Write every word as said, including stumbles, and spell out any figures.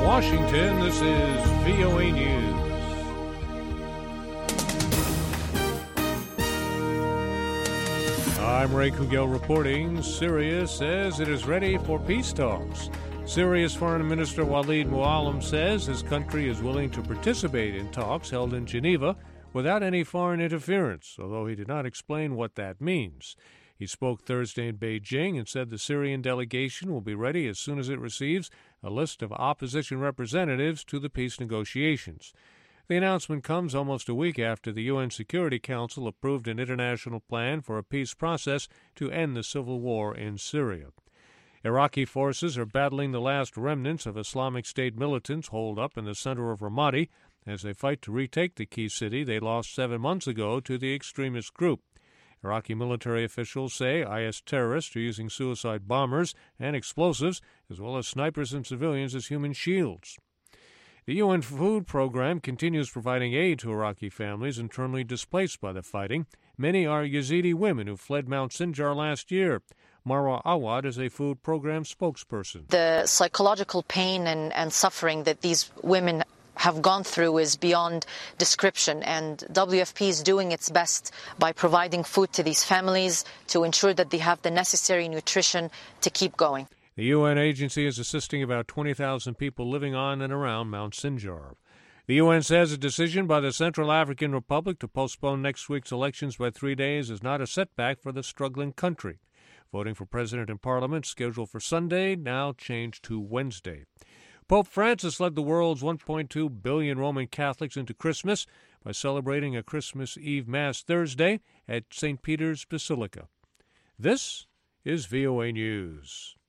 Washington, this is V O A News. I'm Ray Kugel reporting. Syria says it is ready for peace talks. Syria's Foreign Minister Walid Muallim says his country is willing to participate in talks held in Geneva without any foreign interference, although he did not explain what that means. He spoke Thursday in Beijing and said the Syrian delegation will be ready as soon as it receives a list of opposition representatives to the peace negotiations. The announcement comes almost a week after the U N Security Council approved an international plan for a peace process to end the civil war in Syria. Iraqi forces are battling the last remnants of Islamic State militants holed up in the center of Ramadi as they fight to retake the key city they lost seven months ago to the extremist group. Iraqi military officials say I S terrorists are using suicide bombers and explosives, as well as snipers and civilians as human shields. The U N Food Program continues providing aid to Iraqi families internally displaced by the fighting. Many are Yazidi women who fled Mount Sinjar last year. Marwa Awad is a food program spokesperson. The psychological pain and, and suffering that these women have gone through is beyond description, and W F P is doing its best by providing food to these families to ensure that they have the necessary nutrition to keep going. The U N agency is assisting about twenty thousand people living on and around Mount Sinjar. The U N says a decision by the Central African Republic to postpone next week's elections by three days is not a setback for the struggling country. Voting for president and parliament, scheduled for Sunday, now changed to Wednesday. Pope Francis led the world's one point two billion Roman Catholics into Christmas by celebrating a Christmas Eve Mass Thursday at Saint Peter's Basilica. This is V O A News.